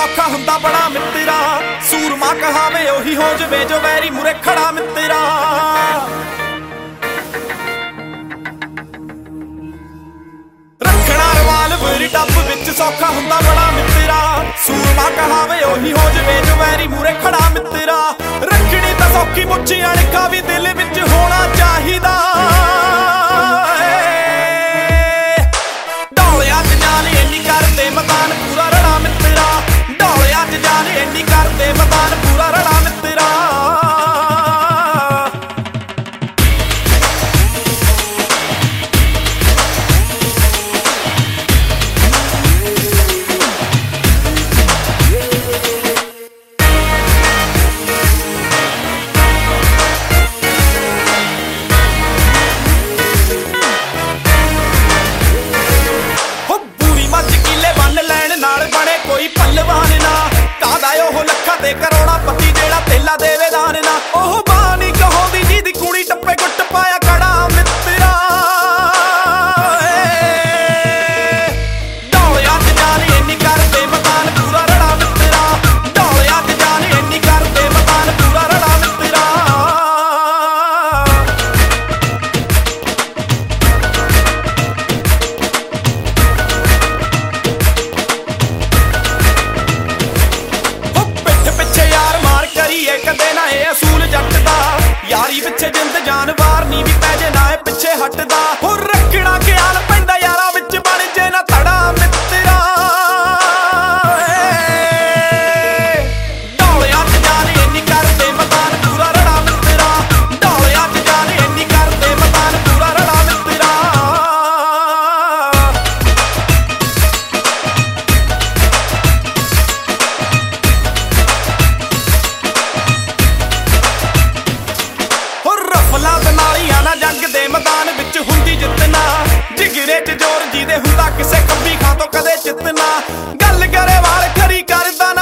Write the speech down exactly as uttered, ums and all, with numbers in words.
ਸੌਖਾ ਹੁੰਦਾ ਬੜਾ ਮਿੱਤਰਾ। ਸੂਰਮਾ ਕਹਾਵੇ ਉਹੀ ਹੋ ਜਵੇ ਜੋ ਵੈਰੀ ਮੂਰੇ ਖੜਾ ਮਿੱਤਰਾ। ਰੱਖਣਾ ਰਿਵਾਲਵਰ ਟੱਬ ਵਿੱਚ ਸੌਖਾ ਹੁੰਦਾ ਬੜਾ ਮਿੱਤਰਾ। ਸੂਰਮਾ ਕਹਾਵੇ ਉਹੀ ਹੋ ਜਵੇ ਜੋ ਵੈਰੀ ਮੂਰੇ ਖੜਾ ਮਿੱਤਰਾ। ਰੱਖਣੀ ਤਾਂ ਸੌਖੀ ਮੁੱਛੀ ਅਣਖਾ ਵੀ ਦਿਲ ਵਿੱਚ ਹੋਣਾ ਚਾਹੀਦਾ। ਡੋਲਿਆਂ ਚ ਜਾਨ ਇੰਨੀ ਕਰਦੇ ਮੈਦਾਨ ਪੂਰਾ ਰੜਾ ਮਿੱਤਰਾ। ਡੋਲਿਆਂ ਚ ਜਾਨ ਇੰਨੀ ਕਰਦੇ ਮੈਦਾਨ ਪੂਰਾ ਰੜਾ ਮਿੱਤਰਾ। ਕੋਈ ਪੱਲਵਾਨ ਨਾ ਕਾਹਦਾ ਉਹ ਲੱਖਾਂ ਤੇ ਕਰੋੜਾਂ ਪਤੀ ਜਿਹੜਾ ਤੇਲਾ ਦੇਵੇ ਦਾਨ ਨਾ। ਉਹ ਬਾਣੀ ਕਹੋਂਦੀ ਜਿਹਦੀ ਕੁੜੀ ਟੱਪੇ ਗੁੱਟ ਪਾਇਆ ਕੜਾ ਮਿੱਤਰਾ। ਡੋਲਿਆਂ ਚ ਜਾਨ ਇੰਨੀ ਕਰਦੇ ਮੈਦਾਨ ਪੂਰਾ ਰੜਾ ਮਿੱਤਰਾ। ਡੋਲਿਆਂ ਚ ਜਾਨ ਇੰਨੀ ਕਰਦੇ ਮੈਦਾਨ ਪੂਰਾ ਰੜਾ ਮਿੱਤਰਾ। ਕਦੇ ਨਾ ਇਹ ਅਸੂਲ ਜੱਟ ਦਾ ਯਾਰੀ ਪਿੱਛੇ ਜਿੰਦ ਜਾਨ ਵਾਰਨੀ ਵੀ ਪੈ ਜੇ ਨਾ ਇਹ ਪਿੱਛੇ ਹਟਦਾ। ਹੋਰ ਰੱਖਣਾ ਖਿਆਲ ਪੈਂਦਾ ਯਾਰਾਂ ਵਿੱਚ ਬਣ ਜੇ ਨਾ ਧੜਾ ਮਿੱਤਰਾ। ਡੋਲਿਆਂ ਚ ਜਾਨ ਇੰਨੀ ਕਰਦੇ ਮੈਦਾਨ ਪੂਰਾ ਰੜਾ ਮਿੱਤਰਾ। ਡੋਲਿਆਂ ਚ ਜਾਨ ਇੰਨੀ ਕਰਦੇ ਮੈਦਾਨ ਪੂਰਾ ਰੜਾ ਮਿੱਤਰਾ। ਰਫਲਾਂ ਦੇ ਨਾਲੀਆਂ ਨਾ ਜੰਗ ਦੇ ਮੈਦਾਨ ਵਿੱਚ ਹੁੰਦੀ ਜਿੱਤਣਾ। ਜਿਗਰੇ ਚ ਜ਼ੋਰ ਜਿਹਦੇ ਹੁੰਦਾ ਕਿਸੇ ਖੱਬੀ ਖਾਂ ਤੋਂ ਕਦੇ ਜਿੱਤਣਾ। ਗੱਲ ਕਰੇ ਵਾਲ ਖਰੀ ਕਰਦਾ